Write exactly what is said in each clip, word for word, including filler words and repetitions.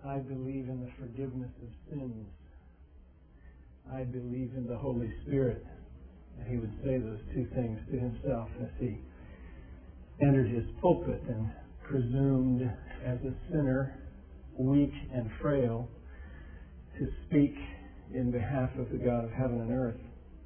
I believe in the forgiveness of sins. I believe in the Holy Spirit. And he would say those two things to himself as he entered his pulpit and presumed as a sinner, weak and frail, to speak in behalf of the God of heaven and earth.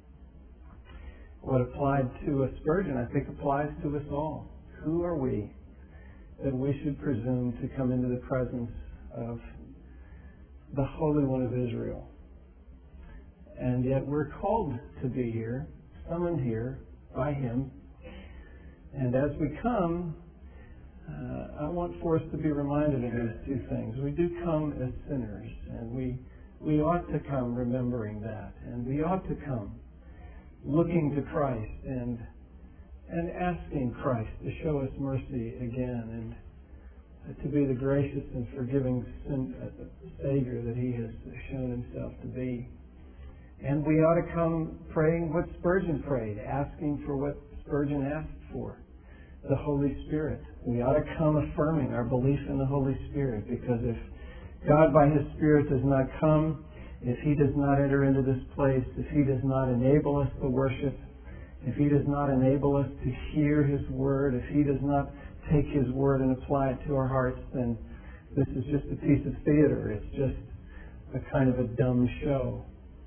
What applied to a Spurgeon, I think, applies to us all. Who are we that we should presume to come into the presence of the Holy One of Israel? And yet we're called to be here, summoned here by Him. And as we come, uh, I want for us to be reminded of these two things. We do come as sinners, and we we ought to come remembering that. And we ought to come looking to Christ and and asking Christ to show us mercy again and to be the gracious and forgiving sin, uh, Savior that He has shown Himself to be. And we ought to come praying what Spurgeon prayed, asking for what Spurgeon asked for, the Holy Spirit. We ought to come affirming our belief in the Holy Spirit, because if God by His Spirit does not come, if He does not enter into this place, if He does not enable us to worship, if He does not enable us to hear His Word, if He does not take His Word and apply it to our hearts, then this is just a piece of theater. It's just a kind of a dumb show.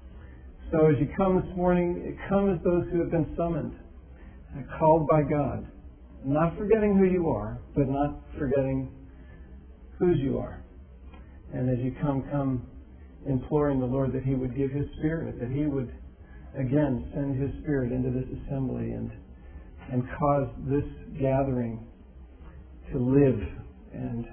So as you come this morning, come as those who have been summoned, called by God, not forgetting who you are, but not forgetting whose you are. And as you come, come imploring the Lord that He would give His Spirit, that He would again send His Spirit into this assembly and and cause this gathering to live, and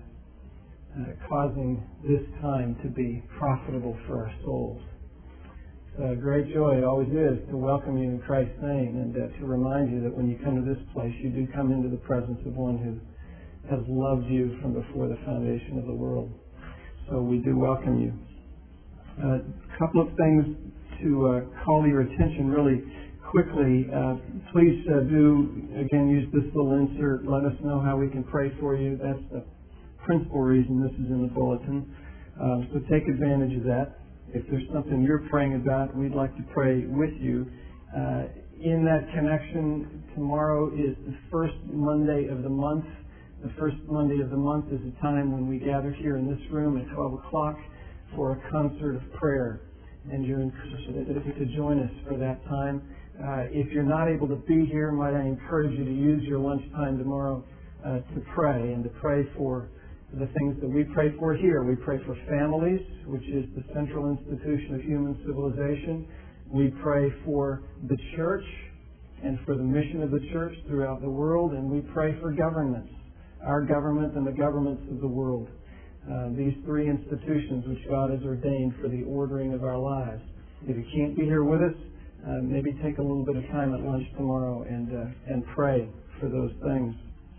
uh, causing this time to be profitable for our souls. It's a great joy, it always is, to welcome you in Christ's name, and uh, to remind you that when you come to this place, you do come into the presence of one who has loved you from before the foundation of the world. So we do welcome you. A uh, couple of things to uh, call your attention really quickly. Uh, please uh, do, again, use this little insert. Let us know how we can pray for you. That's the principal reason this is in the bulletin. Um, so take advantage of that. If there's something you're praying about, we'd like to pray with you. Uh, in that connection, tomorrow is the first Monday of the month. The first Monday of the month is a time when we gather here in this room at twelve o'clock for a concert of prayer. And you're encouraged to join us for that time. Uh, if you're not able to be here, might I encourage you to use your lunchtime tomorrow uh, to pray, and to pray for the things that we pray for here. We pray for families, which is the central institution of human civilization. We pray for the church and for the mission of the church throughout the world. And we pray for governments, our government and the governments of the world. Uh, these three institutions which God has ordained for the ordering of our lives. If you can't be here with us, uh, maybe take a little bit of time at lunch tomorrow and uh, and pray for those things.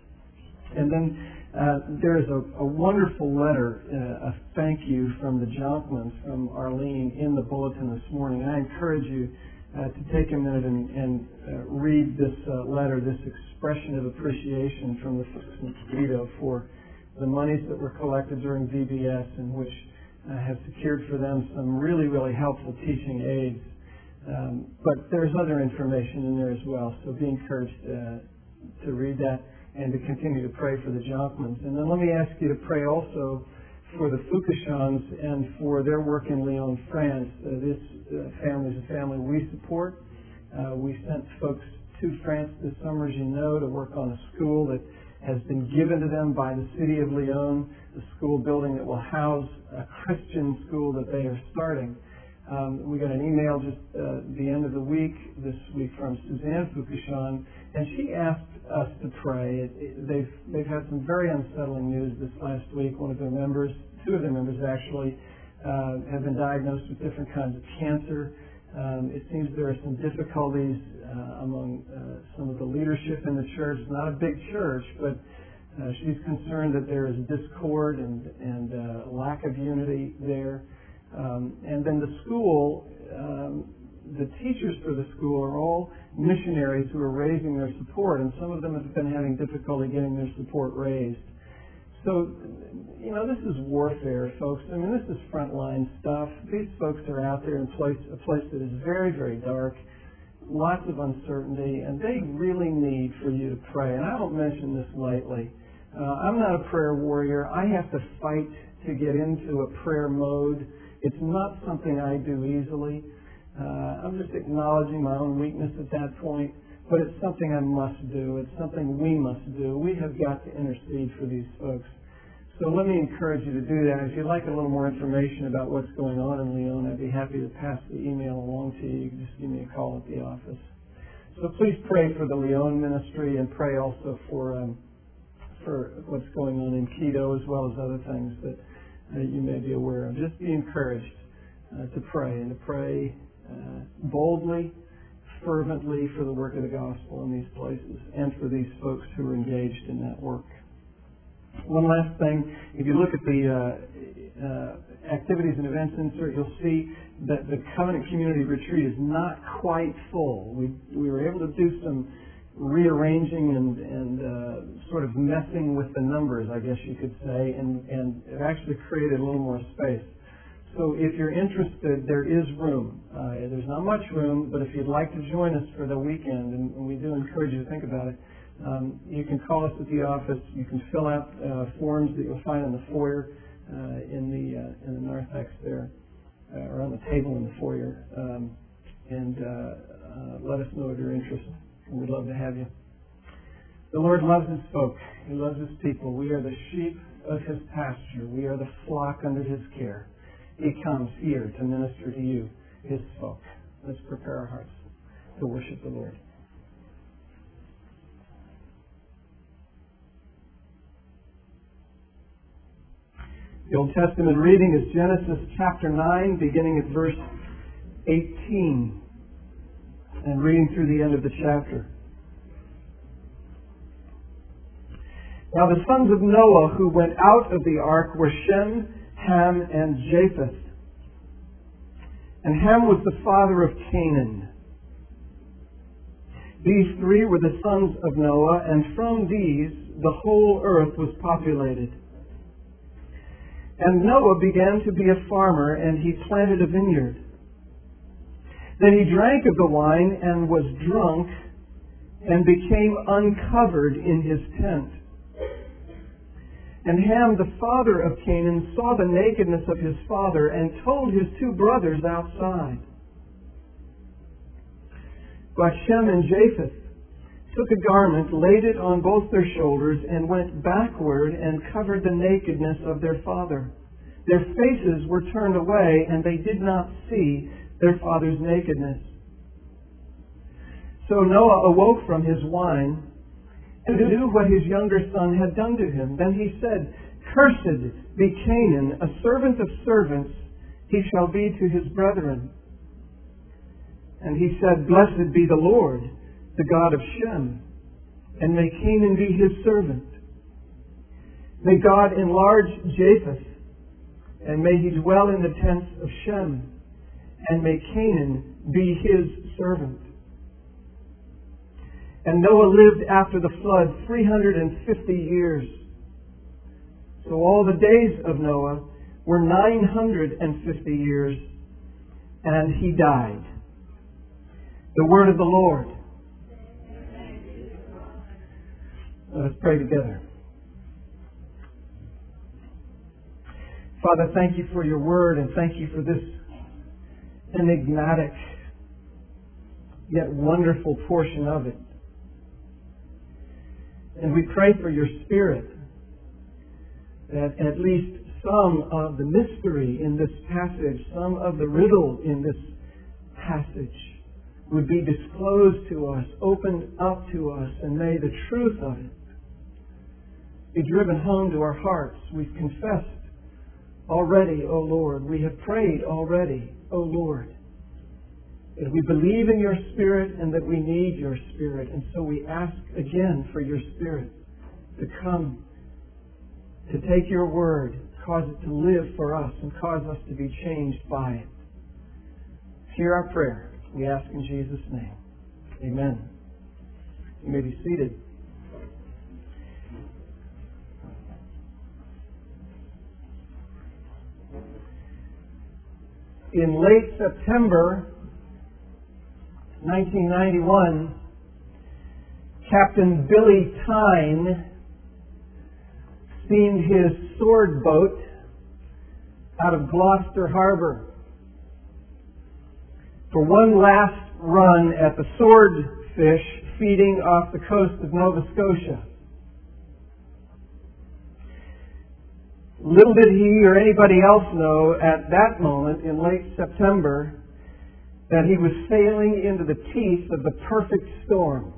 And then uh, there is a, a wonderful letter, uh, a thank you from the Jonkmans, from Arlene, in the bulletin this morning. And I encourage you uh, to take a minute and, and uh, read this uh, letter, this expression of appreciation from the folks in Toledo for the monies that were collected during V B S, and which uh, have secured for them some really, really helpful teaching aids. Um, but there's other information in there as well, so be encouraged uh, to read that and to continue to pray for the Jonkmans. And then let me ask you to pray also for the Foucachons and for their work in Lyon, France. Uh, this uh, family is a family we support. Uh, we sent folks to France this summer, as you know, to work on a school that has been given to them by the city of Lyon, the school building that will house a Christian school that they are starting. Um, we got an email just uh, the end of the week, this week, from Suzanne Foucachon, and she asked us to pray. It, it, they've, they've had some very unsettling news this last week. One of their members, two of their members actually, uh, have been diagnosed with different kinds of cancer. Um, it seems there are some difficulties uh, among uh, some of the leadership in the church. It's not a big church, but uh, she's concerned that there is discord and, and uh, lack of unity there. Um, and then the school, um, the teachers for the school are all missionaries who are raising their support, and some of them have been having difficulty getting their support raised. So, you know, this is warfare, folks. I mean, this is frontline stuff. These folks are out there in place, a place that is very, very dark, lots of uncertainty, and they really need for you to pray. And I don't mention this lightly. Uh, I'm not a prayer warrior. I have to fight to get into a prayer mode. It's not something I do easily. Uh, I'm just acknowledging my own weakness at that point, but it's something I must do. It's something we must do. We have got to intercede for these folks. So let me encourage you to do that. If you'd like a little more information about what's going on in Leon, I'd be happy to pass the email along to you. You can just give me a call at the office. So please pray for the Leon ministry and pray also for um, for what's going on in Quito as well as other things that uh, you may be aware of. Just be encouraged uh, to pray and to pray uh, boldly, fervently for the work of the gospel in these places and for these folks who are engaged in that work. One last thing, if you look at the uh, uh, activities and events insert, you'll see that the Covenant Community Retreat is not quite full. We we were able to do some rearranging and, and uh, sort of messing with the numbers, I guess you could say, and, and it actually created a little more space. So if you're interested, there is room. Uh, there's not much room, but if you'd like to join us for the weekend, and, and we do encourage you to think about it, Um, you can call us at the office. You can fill out uh, forms that you'll find in the foyer uh, in the uh, in the narthex there, uh, or on the table in the foyer, um, and uh, uh, let us know of your interest. And we'd love to have you. The Lord loves His folk. He loves His people. We are the sheep of His pasture. We are the flock under His care. He comes here to minister to you, His folk. Let's prepare our hearts to worship the Lord. The Old Testament reading is Genesis chapter nine, beginning at verse eighteen, and reading through the end of the chapter. Now the sons of Noah who went out of the ark were Shem, Ham, and Japheth. And Ham was the father of Canaan. These three were the sons of Noah, and from these the whole earth was populated. And Noah began to be a farmer, and he planted a vineyard. Then he drank of the wine and was drunk, and became uncovered in his tent. And Ham, the father of Canaan, saw the nakedness of his father, and told his two brothers outside. But Shem and Japheth took a garment, laid it on both their shoulders, and went backward and covered the nakedness of their father. Their faces were turned away, and they did not see their father's nakedness. So Noah awoke from his wine, and knew what his younger son had done to him. Then he said, "Cursed be Canaan, a servant of servants, he shall be to his brethren." And he said, "Blessed be the Lord, the God of Shem, and may Canaan be his servant. May God enlarge Japheth, and may he dwell in the tents of Shem, and may Canaan be his servant." And Noah lived after the flood three hundred fifty years. So all the days of Noah were nine hundred fifty years, and he died. The word of the Lord. Let us pray together. Father, thank you for your word, and thank you for this enigmatic yet wonderful portion of it. And we pray for your Spirit that at least some of the mystery in this passage, some of the riddle in this passage would be disclosed to us, opened up to us, and may the truth of it be driven home to our hearts. We've confessed already, O Lord. We have prayed already, O Lord, that we believe in your Spirit and that we need your Spirit. And so we ask again for your Spirit to come, to take your word, cause it to live for us, and cause us to be changed by it. Hear our prayer. We ask in Jesus' name. Amen. You may be seated. In late September nineteen ninety-one, Captain Billy Tyne steamed his sword boat out of Gloucester Harbor for one last run at the swordfish feeding off the coast of Nova Scotia. Little did he or anybody else know at that moment in late September that he was sailing into the teeth of the perfect storm.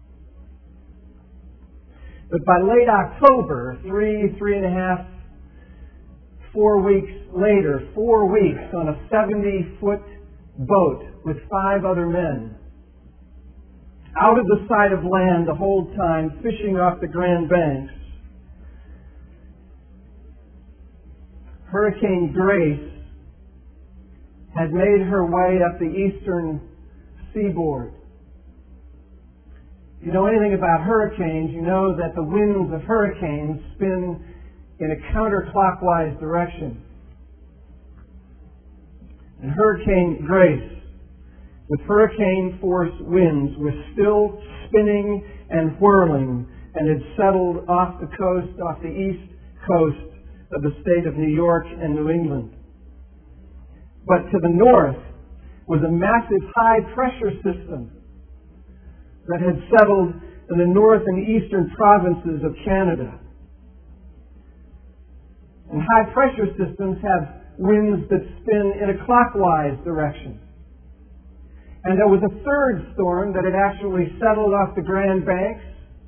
But by late October, three, three and a half, four weeks later, four weeks on a seventy-foot boat with five other men, out of the sight of land the whole time, fishing off the Grand Banks, Hurricane Grace had made her way up the eastern seaboard. If you know anything about hurricanes, you know that the winds of hurricanes spin in a counterclockwise direction. And Hurricane Grace, with hurricane force winds, was still spinning and whirling and had settled off the coast, off the east coast of the state of New York and New England. But to the north was a massive high-pressure system that had settled in the north and eastern provinces of Canada. And high-pressure systems have winds that spin in a clockwise direction. And there was a third storm that had actually settled off the Grand Banks.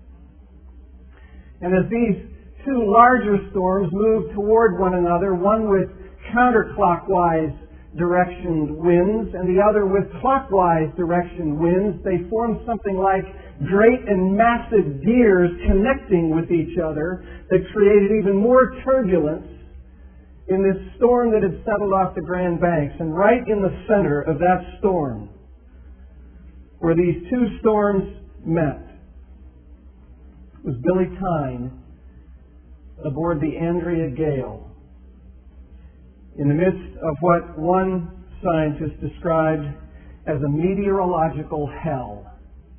And as these two larger storms moved toward one another, one with counterclockwise direction winds and the other with clockwise direction winds, they formed something like great and massive gears connecting with each other that created even more turbulence in this storm that had settled off the Grand Banks. And right in the center of that storm, where these two storms met, was Billy Tyne aboard the Andrea Gale, in the midst of what one scientist described as a meteorological hell.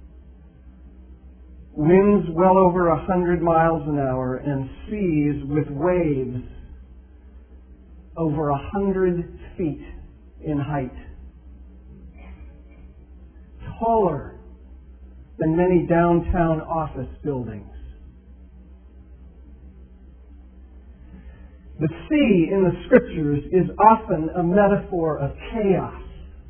Winds well over a hundred miles an hour and seas with waves over a hundred feet in height. Taller than many downtown office buildings. The sea in the Scriptures is often a metaphor of chaos,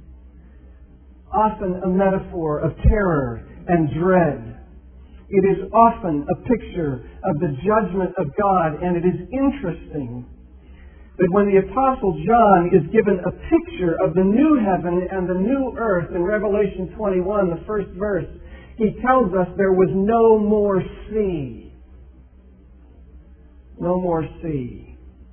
often a metaphor of terror and dread. It is often a picture of the judgment of God, and it is interesting that when the Apostle John is given a picture of the new heaven and the new earth in Revelation twenty-one, the first verse, he tells us there was no more sea. No more sea.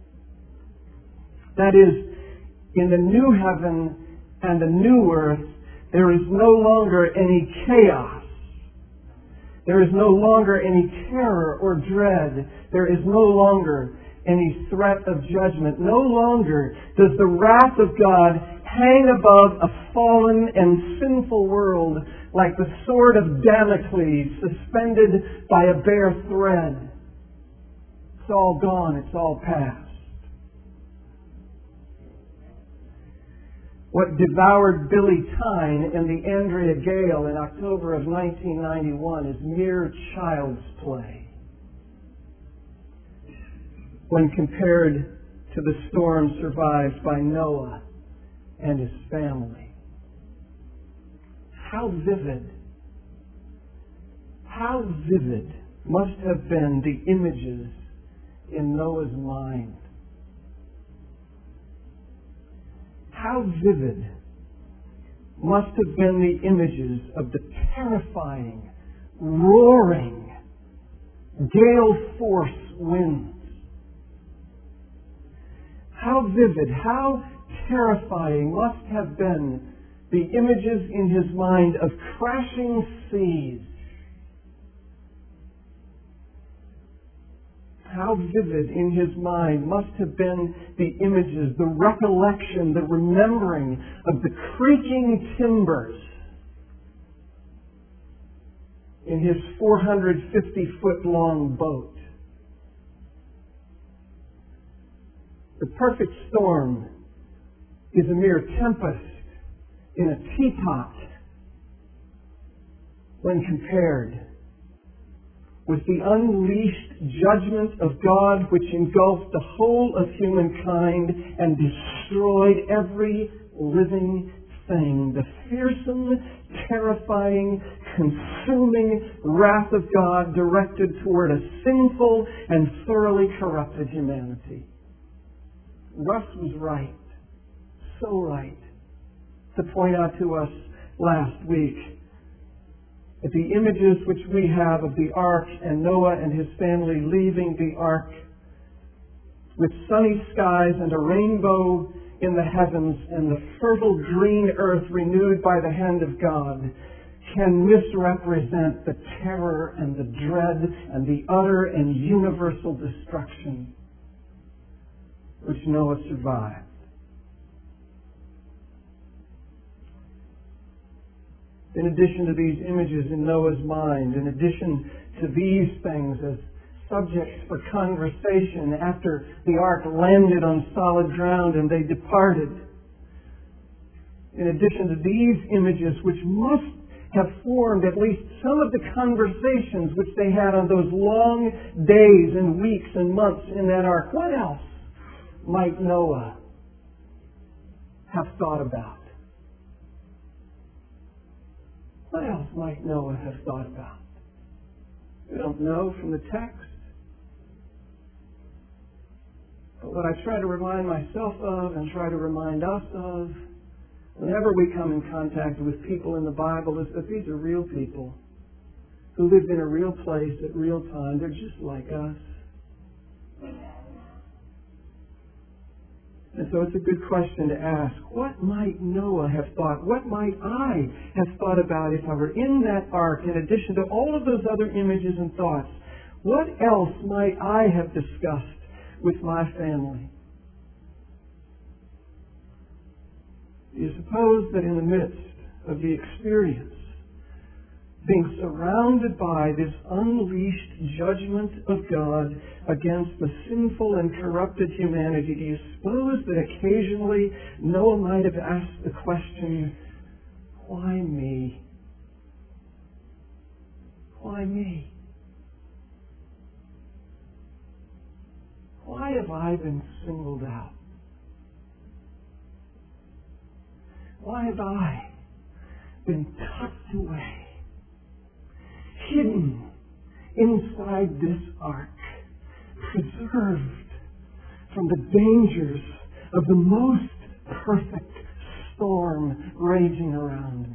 That is, in the new heaven and the new earth, there is no longer any chaos. There is no longer any terror or dread. There is no longer any threat of judgment. No longer does the wrath of God hang above a fallen and sinful world like the sword of Damocles suspended by a bare thread. It's all gone. It's all past. What devoured Billy Tyne and the Andrea Gale in October of nineteen ninety-one is mere child's play when compared to the storm survived by Noah and his family. How vivid, how vivid must have been the images in Noah's mind. How vivid must have been the images of the terrifying, roaring, gale-force winds. How vivid, how terrifying must have been the images in his mind of crashing seas. how vivid in his mind must have been the images, the recollection, the remembering of the creaking timbers in his four hundred fifty foot long boat. The perfect storm is a mere tempest in a teapot when compared with the unleashed judgment of God which engulfed the whole of humankind and destroyed every living thing. The fearsome, terrifying, consuming wrath of God directed toward a sinful and thoroughly corrupted humanity. Russ was right, so right, to point out to us last week that the images which we have of the ark and Noah and his family leaving the ark with sunny skies and a rainbow in the heavens and the fertile green earth renewed by the hand of God can misrepresent the terror and the dread and the utter and universal destruction which Noah survived. In addition to these images in Noah's mind, in addition to these things as subjects for conversation after the ark landed on solid ground and they departed, in addition to these images which must have formed at least some of the conversations which they had on those long days and weeks and months in that ark, what else might Noah have thought about? What else might Noah have thought about? We don't know from the text. But what I try to remind myself of and try to remind us of whenever we come in contact with people in the Bible is that these are real people who lived in a real place at real time. They're just like us. And so it's a good question to ask. What might Noah have thought? What might I have thought about if I were in that ark, in addition to all of those other images and thoughts? What else might I have discussed with my family? Do you suppose that in the midst of the experience, being surrounded by this unleashed judgment of God against the sinful and corrupted humanity, do you suppose that occasionally Noah might have asked the question, why me? Why me? Why have I been singled out? Why have I been tucked away, hidden inside this ark, preserved from the dangers of the most perfect storm raging around me?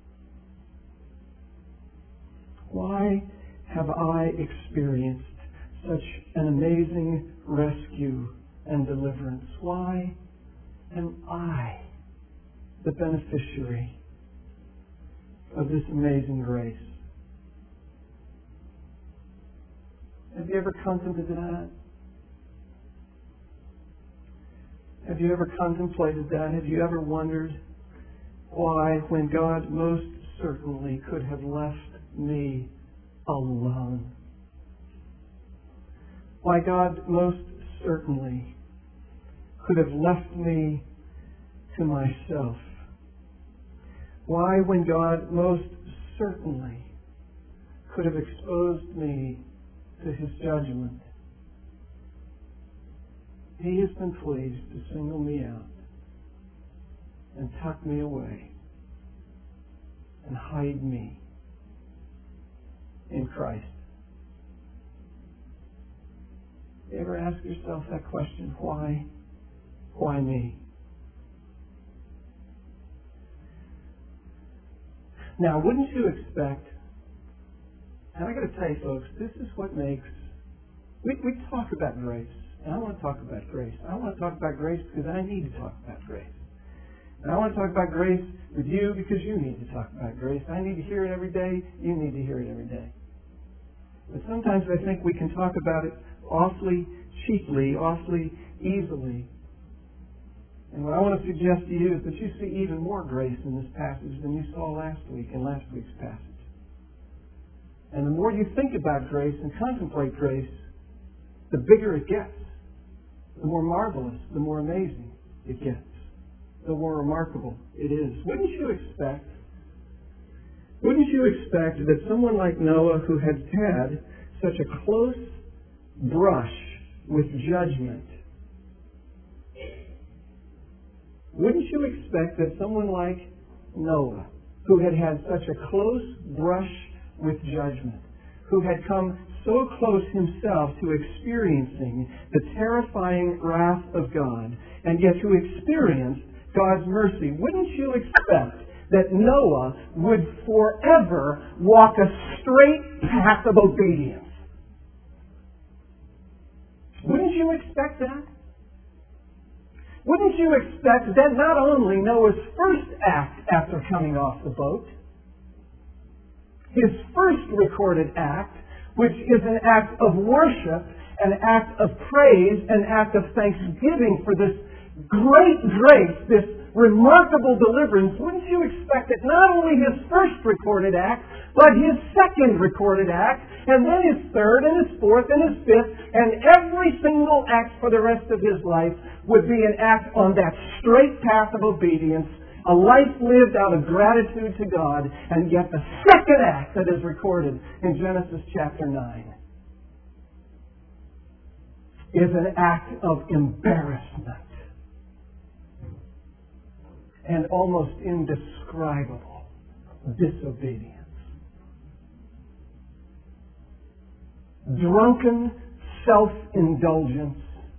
Why have I experienced such an amazing rescue and deliverance? Why am I the beneficiary of this amazing grace? Have you ever contemplated that? Have you ever contemplated that? Have you ever wondered why, when God most certainly could have left me alone, why God most certainly could have left me to myself? Why, when God most certainly could have exposed me to His judgment, He has been pleased to single me out and tuck me away and hide me in Christ? You ever ask yourself that question? Why? Why me? Now, wouldn't you expect, and I got to tell you folks, this is what makes, we, we talk about grace, and I want to talk about grace. I want to talk about grace because I need to talk about grace. And I want to talk about grace with you because you need to talk about grace. I need to hear it every day. You need to hear it every day. But sometimes I think we can talk about it awfully cheaply, awfully easily. And what I want to suggest to you is that you see even more grace in this passage than you saw last week in last week's passage. And the more you think about grace and contemplate grace, the bigger it gets. The more marvelous, the more amazing it gets. The more remarkable it is. Wouldn't you expect, wouldn't you expect that someone like Noah, who had had such a close brush with judgment, wouldn't you expect that someone like Noah, who had had such a close brush with judgment, who had come so close himself to experiencing the terrifying wrath of God, and yet who experienced God's mercy, wouldn't you expect that Noah would forever walk a straight path of obedience? Wouldn't you expect that? Wouldn't you expect that not only Noah's first act after coming off the boat, his first recorded act, which is an act of worship, an act of praise, an act of thanksgiving for this great grace, this remarkable deliverance, wouldn't you expect that not only his first recorded act, but his second recorded act, and then his third, and his fourth, and his fifth, and every single act for the rest of his life would be an act on that straight path of obedience, a life lived out of gratitude to God, and yet the second act that is recorded in Genesis chapter nine is an act of embarrassment and almost indescribable disobedience. Drunken self-indulgence.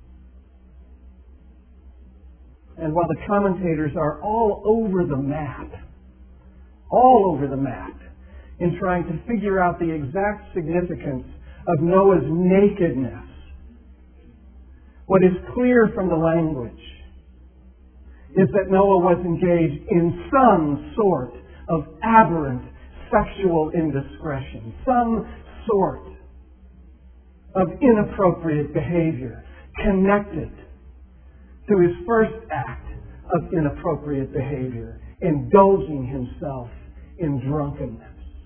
And while the commentators are all over the map, all over the map, in trying to figure out the exact significance of Noah's nakedness, what is clear from the language is that Noah was engaged in some sort of aberrant sexual indiscretion, some sort of inappropriate behavior connected to his first act of inappropriate behavior, indulging himself in drunkenness.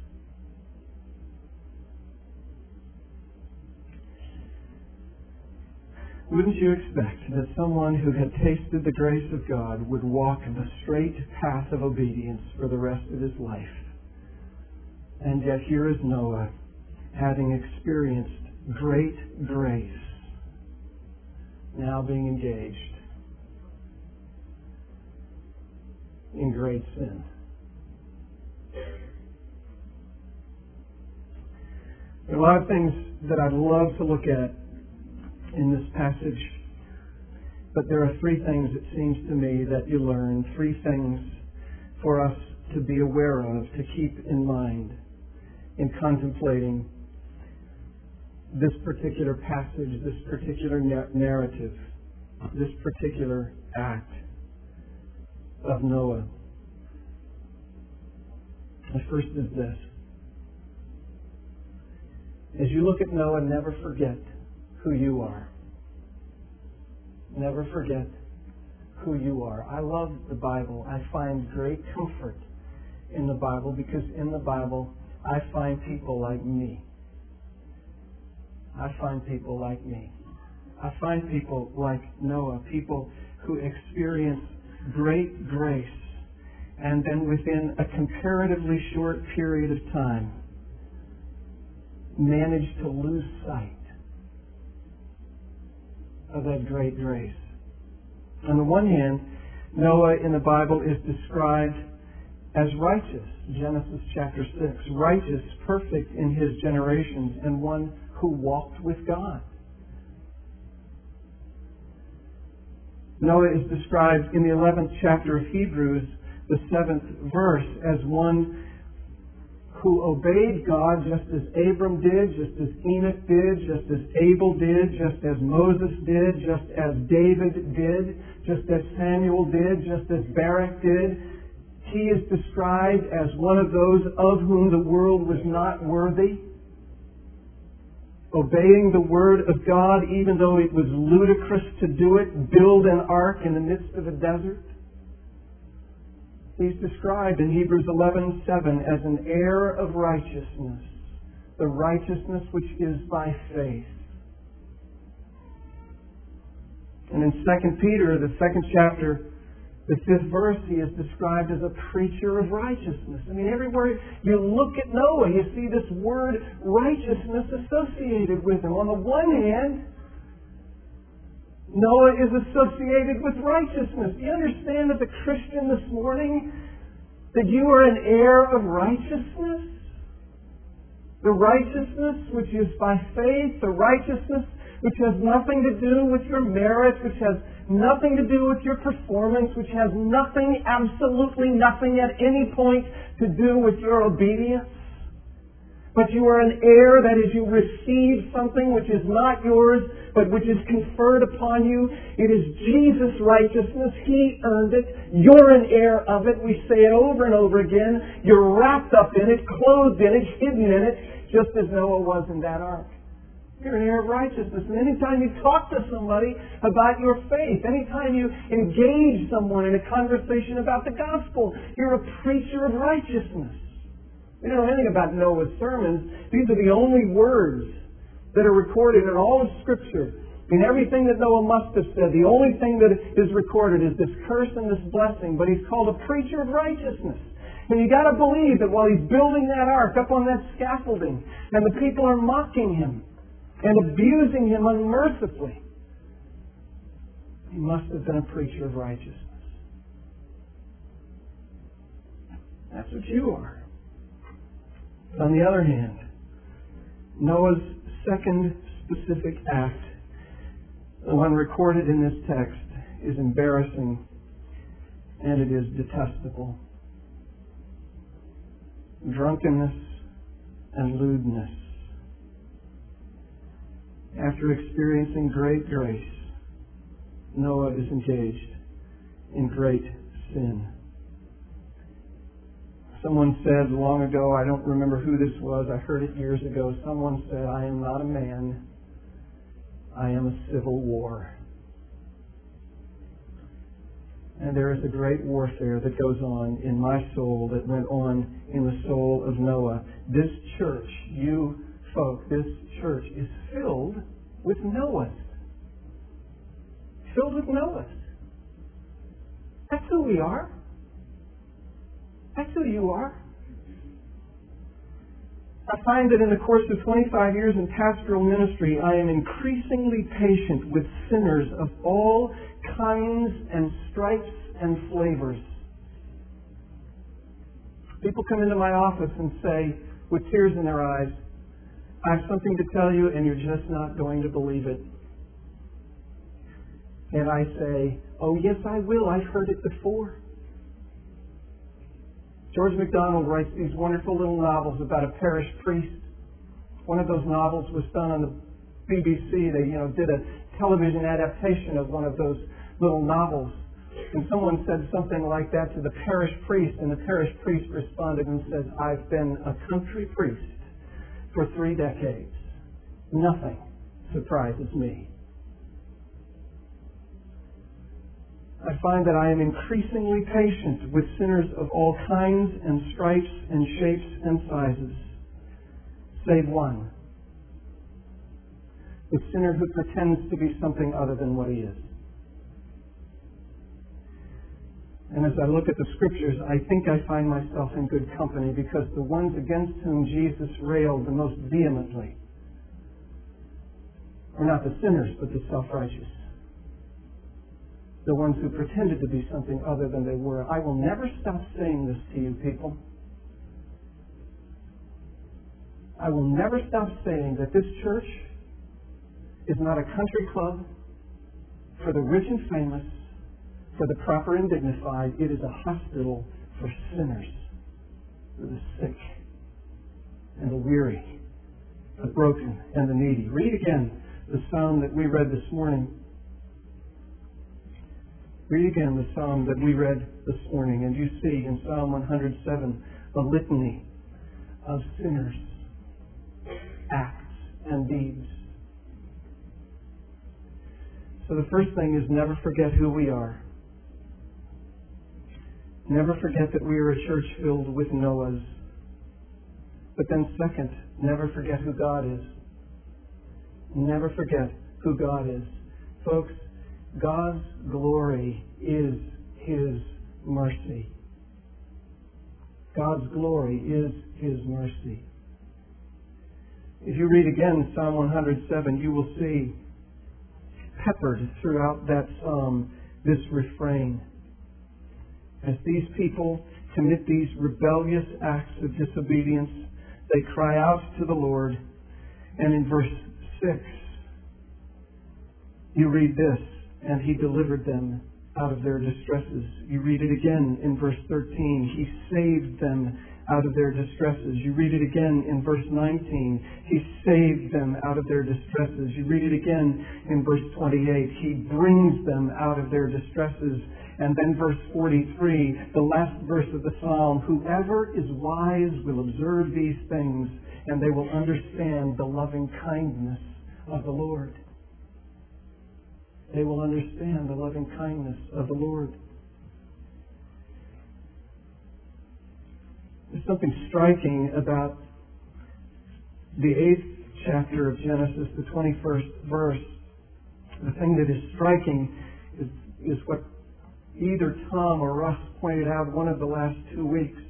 Wouldn't you expect that someone who had tasted the grace of God would walk the straight path of obedience for the rest of his life? And yet here is Noah, having experienced great grace, now being engaged in great sin. There are a lot of things that I'd love to look at in this passage, but there are three things, it seems to me, that you learn, three things for us to be aware of, to keep in mind in contemplating this particular passage, this particular narrative, this particular act of Noah. The first is this. As you look at Noah, never forget who you are. Never forget who you are. I love the Bible. I find great comfort in the Bible because in the Bible I find people like me. I find people like me. I find people like Noah, people who experience great grace and then within a comparatively short period of time manage to lose sight of that great grace. On the one hand, Noah in the Bible is described as righteous, Genesis chapter six, righteous, perfect in his generations, and one who walked with God. Noah is described in the eleventh chapter of Hebrews, the seventh verse, as one who obeyed God just as Abram did, just as Enoch did, just as Abel did, just as Moses did, just as David did, just as Samuel did, just as Barak did. He is described as one of those of whom the world was not worthy. obeying the Word of God even though it was ludicrous to do it, build an ark in the midst of a desert. He's described in Hebrews eleven seven as an heir of righteousness, the righteousness which is by faith. And in Second Peter, the second chapter, the fifth verse, he is described as a preacher of righteousness. I mean, everywhere you look at Noah, you see this word righteousness associated with him. On the one hand, Noah is associated with righteousness. Do you understand as a Christian this morning that you are an heir of righteousness? The righteousness which is by faith, the righteousness which has nothing to do with your merit, which has nothing to do with your performance, which has nothing, absolutely nothing at any point to do with your obedience. But you are an heir, that is, you receive something which is not yours, but which is conferred upon you. It is Jesus' righteousness. He earned it. You're an heir of it. We say it over and over again. You're wrapped up in it, clothed in it, hidden in it, just as Noah was in that ark. You're an heir of righteousness. And anytime you talk to somebody about your faith, anytime you engage someone in a conversation about the gospel, you're a preacher of righteousness. We don't know anything about Noah's sermons. These are the only words that are recorded in all of Scripture. In everything that Noah must have said, the only thing that is recorded is this curse and this blessing. But he's called a preacher of righteousness. And you got to believe that while he's building that ark up on that scaffolding, and the people are mocking him and abusing him unmercifully, he must have been a preacher of righteousness. That's what you are. On the other hand, Noah's second specific act, the one recorded in this text, is embarrassing and it is detestable. Drunkenness and lewdness. After experiencing great grace, Noah is engaged in great sin. Someone said long ago, I don't remember who this was, I heard it years ago, someone said, I am not a man, I am a civil war. And there is a great warfare that goes on in my soul, that went on in the soul of Noah. This church, you folk, this church is filled with Noahs. Filled with Noahs. That's who we are. That's who you are. I find that in the course of twenty-five years in pastoral ministry, I am increasingly patient with sinners of all kinds and stripes and flavors. People come into my office and say, with tears in their eyes, I have something to tell you and you're just not going to believe it. And I say, oh yes I will, I've heard it before. George MacDonald writes these wonderful little novels about a parish priest. One of those novels was done on the B B C. They, you know, did a television adaptation of one of those little novels. And someone said something like that to the parish priest, and the parish priest responded and said, I've been a country priest for three decades. Nothing surprises me. I find that I am increasingly patient with sinners of all kinds and stripes and shapes and sizes, save one, the sinner who pretends to be something other than what he is. And as I look at the Scriptures, I think I find myself in good company, because the ones against whom Jesus railed the most vehemently are not the sinners, but the self-righteous. The ones who pretended to be something other than they were. I will never stop saying this to you people. I will never stop saying that this church is not a country club for the rich and famous, for the proper and dignified. It is a hospital for sinners, for the sick and the weary, the broken and the needy. Read again the psalm that we read this morning. Read again the psalm that we read this morning, and you see in Psalm one hundred seven a litany of sinners' acts and deeds. So the first thing is never forget who we are. Never forget that we are a church filled with Noahs. But then second, never forget who God is. Never forget who God is. Folks, God's glory is His mercy. God's glory is His mercy. If you read again Psalm one hundred seven, you will see peppered throughout that psalm this refrain. As these people commit these rebellious acts of disobedience, they cry out to the Lord. And in verse six, you read this, and He delivered them out of their distresses. You read it again in verse thirteen. He saved them out of their distresses. You read it again in verse nineteen. He saved them out of their distresses. You read it again in verse twenty-eight. He brings them out of their distresses. And then verse forty-three, the last verse of the psalm, whoever is wise will observe these things, and they will understand the loving kindness of the Lord. They will understand the loving kindness of the Lord. There's something striking about the eighth chapter of Genesis, the twenty-first verse. The thing that is striking is, is what either Tom or Russ pointed out one of the last two weeks.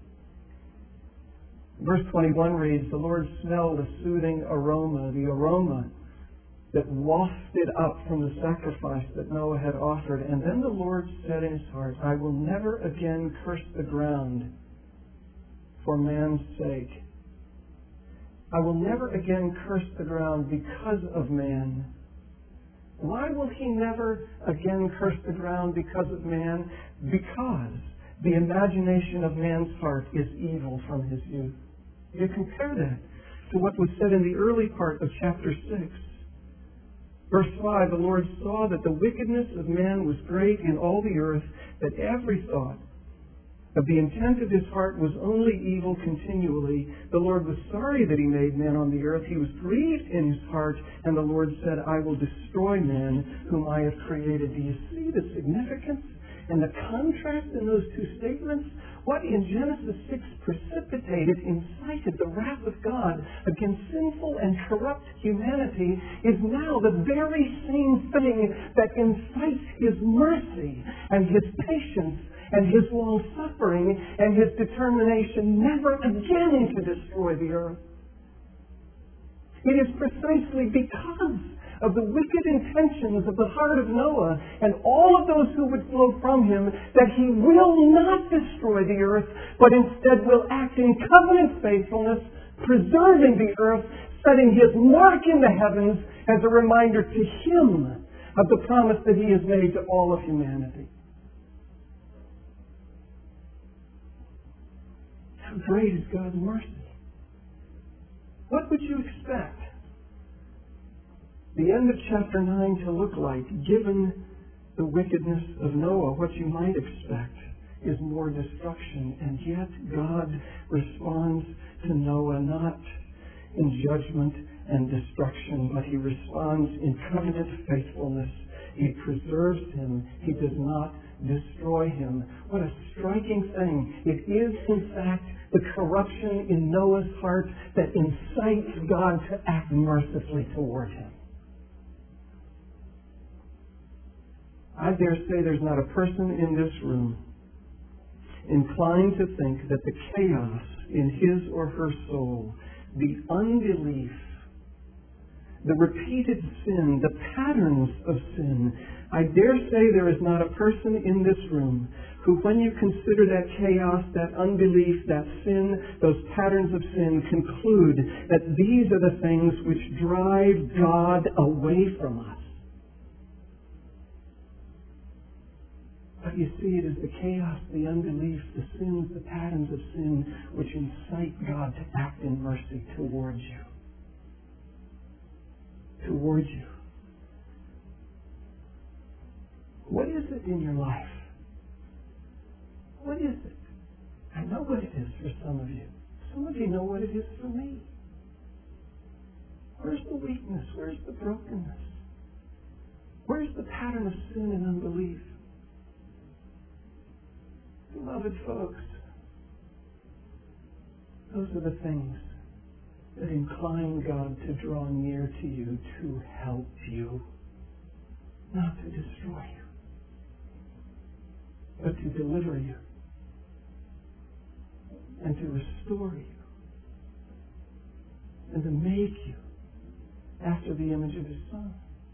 Verse twenty-one reads, the Lord smelled a soothing aroma, the aroma that wafted up from the sacrifice that Noah had offered. And then the Lord said in His heart, I will never again curse the ground for man's sake. I will never again curse the ground because of man. Why will He never again curse the ground because of man? Because the imagination of man's heart is evil from his youth. You compare that to what was said in the early part of chapter six. Verse five, the Lord saw that the wickedness of man was great in all the earth, that every thought of the intent of his heart was only evil continually. The Lord was sorry that He made man on the earth. He was grieved in His heart, and the Lord said, I will destroy man whom I have created. Do you see the significance and the contrast in those two statements? What in Genesis six precipitated, incited the wrath of God against sinful and corrupt humanity is now the very same thing that incites His mercy and His patience and His long-suffering and His determination never again to destroy the earth. It is precisely because of the wicked intentions of the heart of Noah and all of those who would flow from him that He will not destroy the earth, but instead will act in covenant faithfulness, preserving the earth, setting His mark in the heavens as a reminder to Him of the promise that He has made to all of humanity. How great is God's mercy? What would you expect the end of chapter nine to look like, given the wickedness of Noah? What you might expect is more destruction, and yet God responds to Noah not in judgment and destruction, but He responds in covenant faithfulness. He preserves him. He does not destroy him. What a striking thing. It is, in fact, the corruption in Noah's heart that incites God to act mercifully toward him. I dare say there's not a person in this room inclined to think that the chaos in his or her soul, the unbelief, the repeated sin, the patterns of sin, I dare say there is not a person in this room who, when you consider that chaos, that unbelief, that sin, those patterns of sin, conclude that these are the things which drive God away from us. But you see, it is the chaos, the unbelief, the sins, the patterns of sin which incite God to act in mercy towards you. Towards you. What is it in your life? What is it? I know what it is for some of you. Some of you know what it is for me. Where's the weakness? Where's the brokenness? Where's the pattern of sin and unbelief? Beloved folks, those are the things that incline God to draw near to you, to help you, not to destroy you, but to deliver you and to restore you and to make you after the image of His Son.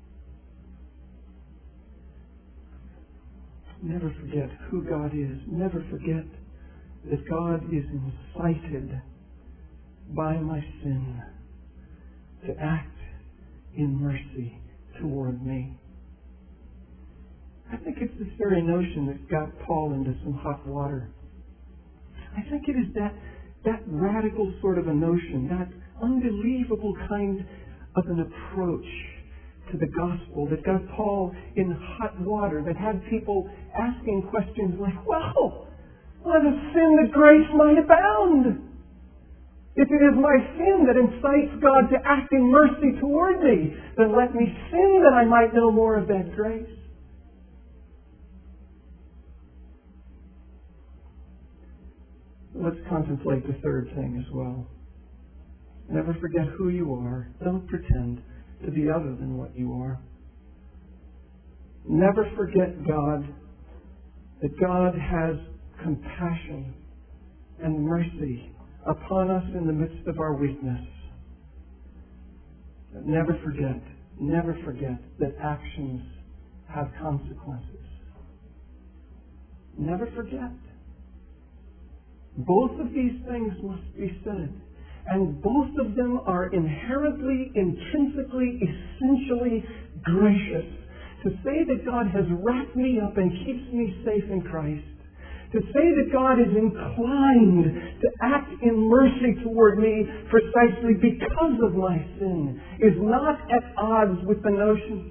Never forget who God is. Never forget that God is incited by my sin to act in mercy toward me. I think it's this very notion that got Paul into some hot water. I think it is that, that radical sort of a notion, that unbelievable kind of an approach to the gospel that got Paul in hot water, that had people asking questions like, well, let us sin that grace might abound. If it is my sin that incites God to act in mercy toward me, then let me sin that I might know more of that grace. Let's contemplate the third thing as well. Never forget who you are. Don't pretend to be other than what you are. Never forget God, that God has compassion and mercy upon us in the midst of our weakness. But never forget, never forget that actions have consequences. Never forget. Both of these things must be said. And both of them are inherently, intrinsically, essentially gracious. To say that God has wrapped me up and keeps me safe in Christ, to say that God is inclined to act in mercy toward me precisely because of my sin, is not at odds with the notion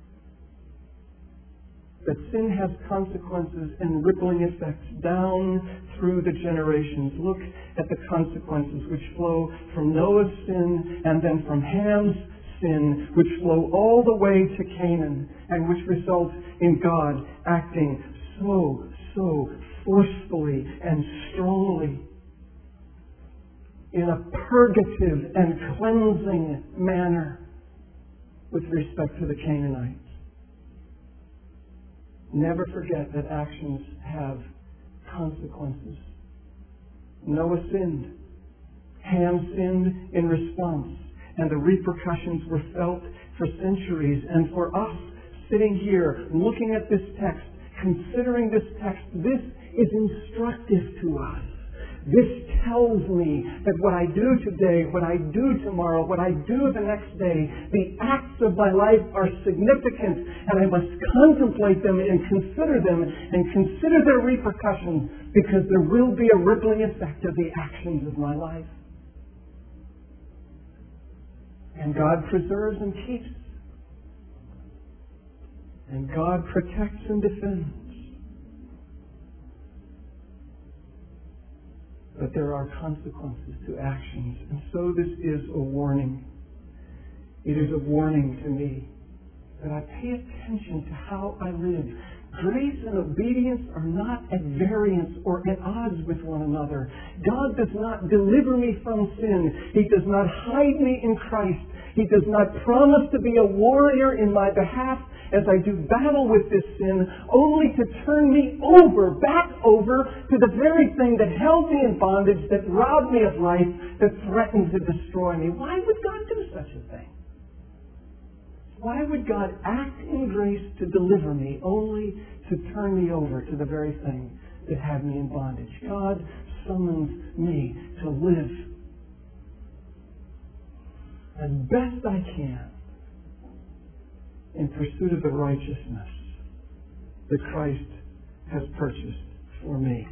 that sin has consequences and rippling effects down through the generations. Look at the consequences which flow from Noah's sin and then from Ham's sin, which flow all the way to Canaan and which result in God acting so, so forcefully and strongly in a purgative and cleansing manner with respect to the Canaanites. Never forget that actions have consequences. Noah sinned. Ham sinned in response. And the repercussions were felt for centuries. And for us, sitting here, looking at this text, considering this text, this is instructive to us. This tells me that what I do today, what I do tomorrow, what I do the next day, the acts of my life are significant, and I must contemplate them and consider them and consider their repercussions, because there will be a rippling effect of the actions of my life. And God preserves and keeps. And God protects and defends. But there are consequences to actions. And so this is a warning. It is a warning to me that I pay attention to how I live. Grace and obedience are not at variance or at odds with one another. God does not deliver me from sin. He does not hide me in Christ. He does not promise to be a warrior in my behalf as I do battle with this sin, only to turn me over, back over to the very thing that held me in bondage, that robbed me of life, that threatened to destroy me. Why would God do such a thing? Why would God act in grace to deliver me, only to turn me over to the very thing that had me in bondage? God summons me to live as best I can in pursuit of the righteousness that Christ has purchased for me.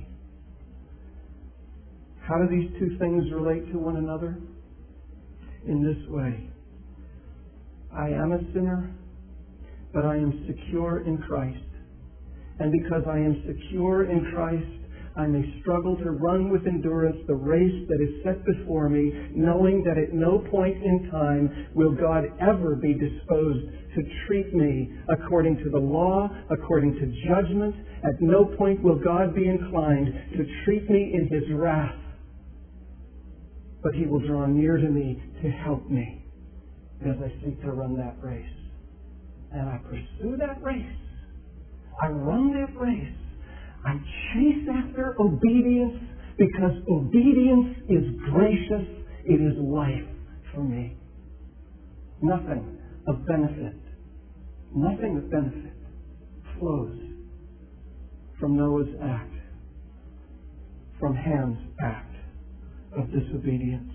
How do these two things relate to one another? In this way. I am a sinner, but I am secure in Christ. And because I am secure in Christ, I may struggle to run with endurance the race that is set before me, knowing that at no point in time will God ever be disposed to treat me according to the law, according to judgment. At no point will God be inclined to treat me in His wrath. But He will draw near to me to help me as I seek to run that race. And I pursue that race. I run that race. I chase after obedience because obedience is gracious. It is life for me. Nothing of benefit, nothing of benefit flows from Noah's act, from Ham's act of disobedience.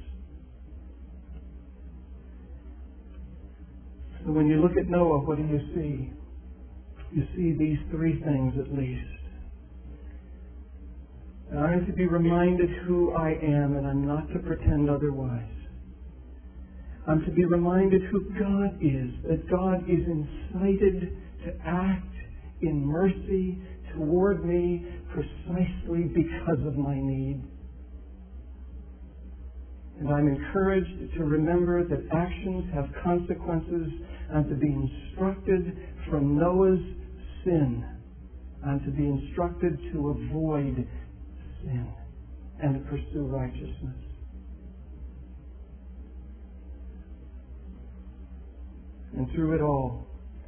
So when you look at Noah, what do you see? You see these three things at least. And I am to be reminded who I am, and I'm not to pretend otherwise. I'm to be reminded who God is, that God is incited to act in mercy toward me precisely because of my need. And I'm encouraged to remember that actions have consequences. I'm to be instructed from Noah's sin. I'm to be instructed to avoid sin and to pursue righteousness. And through it all,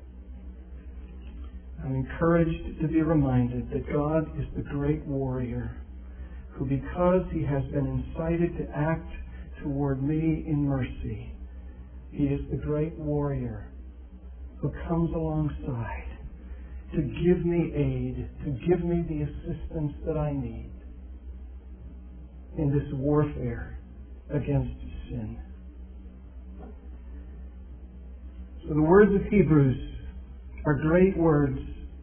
I'm encouraged to be reminded that God is the great warrior who, because He has been incited to act toward me in mercy, He is the great warrior who comes alongside to give me aid, to give me the assistance that I need in this warfare against sin. So the words of Hebrews are great words.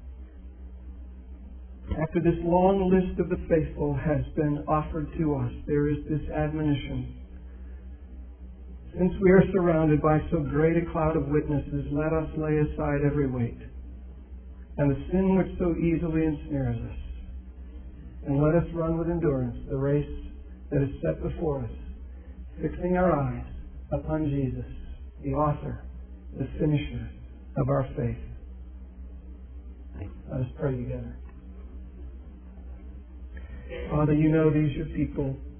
After this long list of the faithful has been offered to us, there is this admonition. Since we are surrounded by so great a cloud of witnesses, let us lay aside every weight and the sin which so easily ensnares us. And let us run with endurance the race that is set before us, fixing our eyes upon Jesus, the author, the finisher of our faith. Let us pray together. Father, you know these your people.